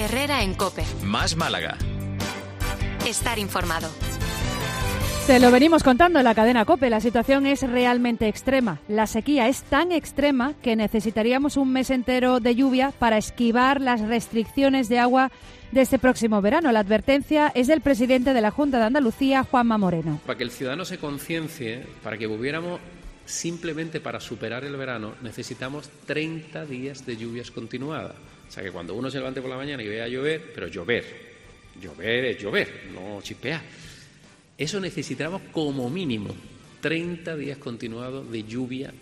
Herrera en COPE. Más Málaga. Estar informado. Te lo venimos contando en la cadena COPE, la situación es realmente extrema. La sequía es tan extrema que necesitaríamos un mes entero de lluvia para esquivar las restricciones de agua de este próximo verano. La advertencia es del presidente de la Junta de Andalucía, Juanma Moreno. Para que el ciudadano se conciencie, para que volviéramos simplemente para superar el verano, necesitamos 30 días de lluvias continuadas. O sea que cuando uno se levante por la mañana y vea llover, pero llover es llover, no chispear. Eso necesitamos como mínimo 30 días continuados de lluvia.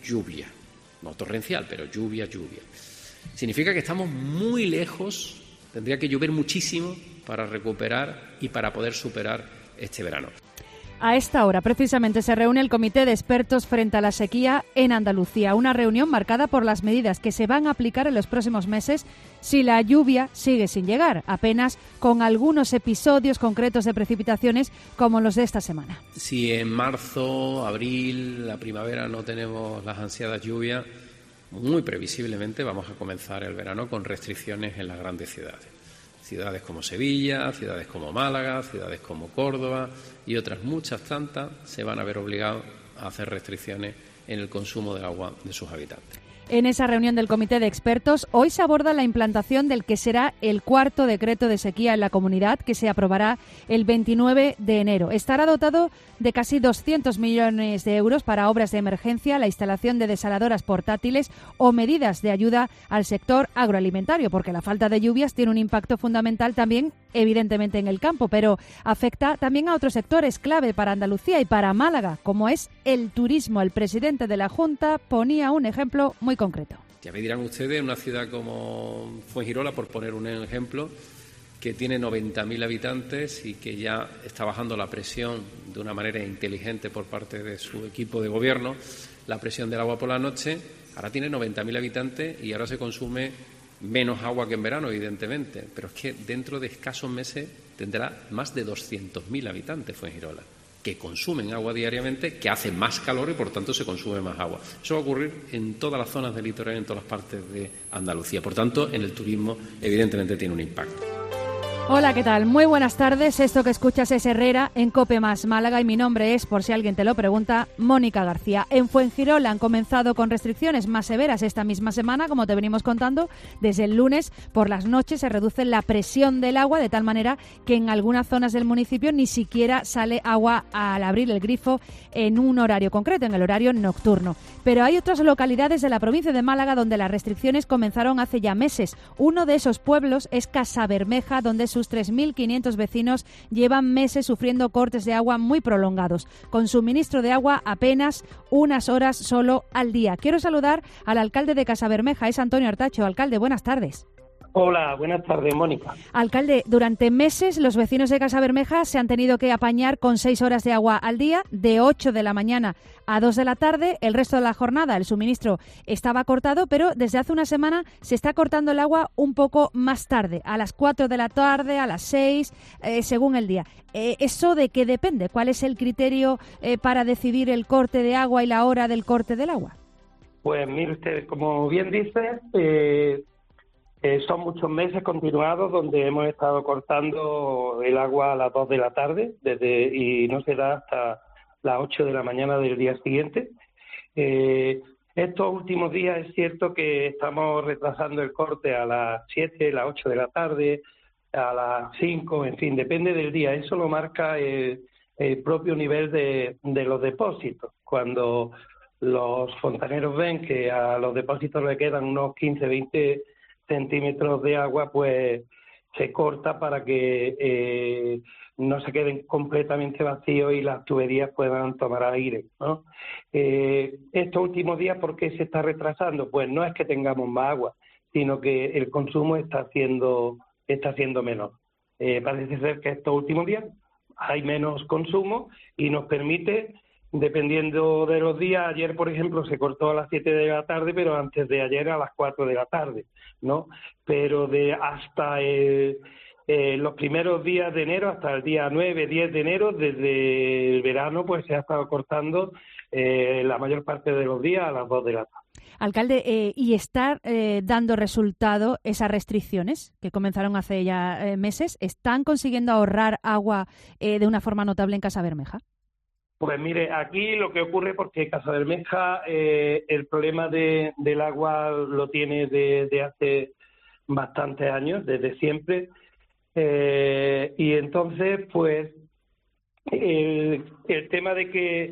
No torrencial, pero lluvia. Significa que estamos muy lejos, tendría que llover muchísimo para recuperar y para poder superar este verano. A esta hora, precisamente, se reúne el Comité de Expertos frente a la sequía en Andalucía. Una reunión marcada por las medidas que se van a aplicar en los próximos meses si la lluvia sigue sin llegar, apenas con algunos episodios concretos de precipitaciones como los de esta semana. Si en marzo, abril, la primavera no tenemos las ansiadas lluvias, muy previsiblemente vamos a comenzar el verano con restricciones en las grandes ciudades. Ciudades como Sevilla, ciudades como Málaga, ciudades como Córdoba y otras muchas tantas se van a ver obligados a hacer restricciones en el consumo del agua de sus habitantes. En esa reunión del Comité de Expertos, hoy se aborda la implantación del que será el cuarto decreto de sequía en la comunidad, que se aprobará el 29 de enero. Estará dotado de casi 200 millones de euros para obras de emergencia, la instalación de desaladoras portátiles o medidas de ayuda al sector agroalimentario, porque la falta de lluvias tiene un impacto fundamental también, evidentemente, en el campo, pero afecta también a otros sectores clave para Andalucía y para Málaga, como es el turismo. El presidente de la Junta ponía un ejemplo muy concreto. Ya me dirán ustedes, una ciudad como Fuengirola, por poner un ejemplo, que tiene 90.000 habitantes y que ya está bajando la presión de una manera inteligente por parte de su equipo de gobierno, la presión del agua por la noche, ahora tiene 90.000 habitantes y ahora se consume menos agua que en verano, evidentemente, pero es que dentro de escasos meses tendrá más de 200.000 habitantes Fuengirola, que consumen agua diariamente, que hace más calor y por tanto se consume más agua. Eso va a ocurrir en todas las zonas del litoral, en todas las partes de Andalucía. Por tanto, en el turismo evidentemente tiene un impacto. Hola, ¿qué tal? Muy buenas tardes. Esto que escuchas es Herrera en COPE Más Málaga y mi nombre es, por si alguien te lo pregunta, Mónica García. En Fuengirola han comenzado con restricciones más severas esta misma semana, como te venimos contando. Desde el lunes por las noches se reduce la presión del agua de tal manera que en algunas zonas del municipio ni siquiera sale agua al abrir el grifo en un horario concreto, en el horario nocturno. Pero hay otras localidades de la provincia de Málaga donde las restricciones comenzaron hace ya meses. Uno de esos pueblos es Casabermeja, donde sus 3.500 vecinos llevan meses sufriendo cortes de agua muy prolongados, con suministro de agua apenas unas horas solo al día. Quiero saludar al alcalde de Casabermeja, es Antonio Artacho. Alcalde, buenas tardes. Hola, buenas tardes, Mónica. Alcalde, durante meses los vecinos de Casabermeja se han tenido que apañar con 6 horas de agua al día, de 8 de la mañana a 2 de la tarde. El resto de la jornada el suministro estaba cortado, pero desde hace una semana se está cortando el agua un poco más tarde, a las 4 de la tarde, a las 6, según el día. ¿Eso de qué depende? ¿Cuál es el criterio para decidir el corte de agua y la hora del corte del agua? Pues mire usted, como bien dice, son muchos meses continuados donde hemos estado cortando el agua a las 2 de la tarde y no se da hasta las 8 de la mañana del día siguiente. Estos últimos días es cierto que estamos retrasando el corte a las 7, las 8 de la tarde, a las 5, en fin, depende del día. Eso lo marca el propio nivel de los depósitos. Cuando los fontaneros ven que a los depósitos le quedan unos 15, 20 centímetros de agua, pues se corta para que no se queden completamente vacíos y las tuberías puedan tomar aire, ¿no? Estos últimos días, ¿por qué se está retrasando? Pues no es que tengamos más agua, sino que el consumo está siendo menor. Parece ser que estos últimos días hay menos consumo y nos permite, dependiendo de los días, ayer, por ejemplo, se cortó a las 7 de la tarde, pero antes de ayer a las 4 de la tarde, ¿no? Pero hasta los primeros días de enero, hasta el día 9, 10 de enero, desde el verano, pues se ha estado cortando la mayor parte de los días a las 2 de la tarde. Alcalde, ¿y estar dando resultado esas restricciones que comenzaron hace ya meses? ¿Están consiguiendo ahorrar agua de una forma notable en Casabermeja? Pues mire, aquí lo que ocurre, porque Casabermeja el problema del agua lo tiene desde hace bastantes años, desde siempre, y entonces pues el tema de que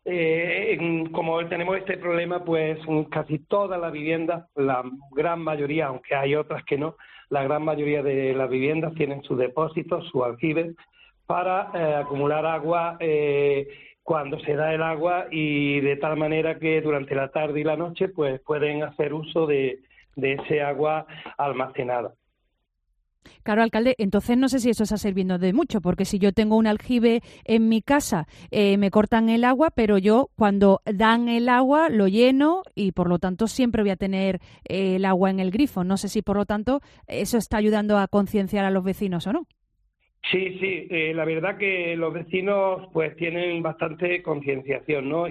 como tenemos este problema, pues casi todas las viviendas, la gran mayoría, aunque hay otras que no, la gran mayoría de las viviendas tienen sus depósitos, sus aljibes para acumular agua cuando se da el agua, y de tal manera que durante la tarde y la noche pues pueden hacer uso de ese agua almacenada. Claro, alcalde, entonces no sé si eso está sirviendo de mucho, porque si yo tengo un aljibe en mi casa, me cortan el agua, pero yo cuando dan el agua lo lleno y por lo tanto siempre voy a tener el agua en el grifo. No sé si por lo tanto eso está ayudando a concienciar a los vecinos o no. Sí, la verdad que los vecinos pues tienen bastante concienciación, ¿no?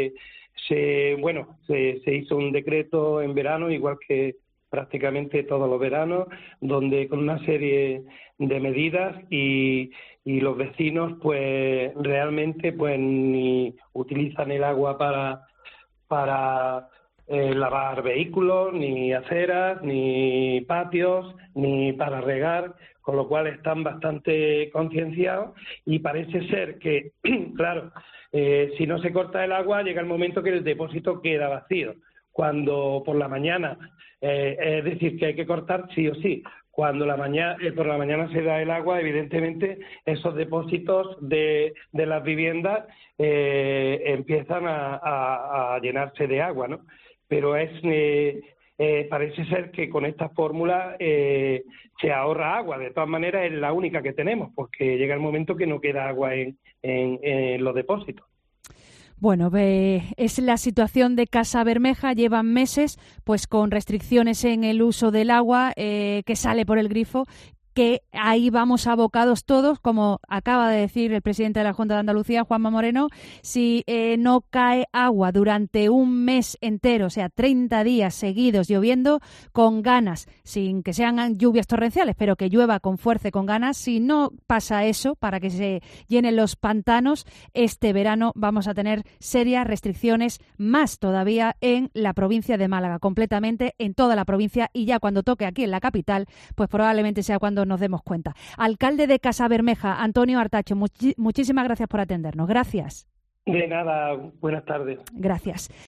Se hizo un decreto en verano, igual que prácticamente todos los veranos, donde con una serie de medidas y los vecinos pues realmente pues ni utilizan el agua para lavar vehículos, ni aceras, ni patios, ni para regar, con lo cual están bastante concienciados, y parece ser que, claro, si no se corta el agua, llega el momento que el depósito queda vacío. Cuando por la mañana, es decir, que hay que cortar sí o sí. Cuando por la mañana se da el agua, evidentemente esos depósitos de las viviendas empiezan a llenarse de agua, ¿no? Pero parece ser que con esta fórmula se ahorra agua. De todas maneras es la única que tenemos, porque llega el momento que no queda agua en los depósitos. Bueno, es la situación de Casabermeja. Llevan meses pues con restricciones en el uso del agua que sale por el grifo, que ahí vamos abocados todos, como acaba de decir el presidente de la Junta de Andalucía, Juanma Moreno. Si no cae agua durante un mes entero, o sea, 30 días seguidos lloviendo con ganas, sin que sean lluvias torrenciales, pero que llueva con fuerza y con ganas, si no pasa eso, para que se llenen los pantanos, este verano vamos a tener serias restricciones, más todavía en la provincia de Málaga, completamente en toda la provincia, y ya cuando toque aquí en la capital, pues probablemente sea cuando nos demos cuenta. Alcalde de Casabermeja, Antonio Artacho, muchísimas gracias por atendernos. Gracias. De nada, buenas tardes. Gracias.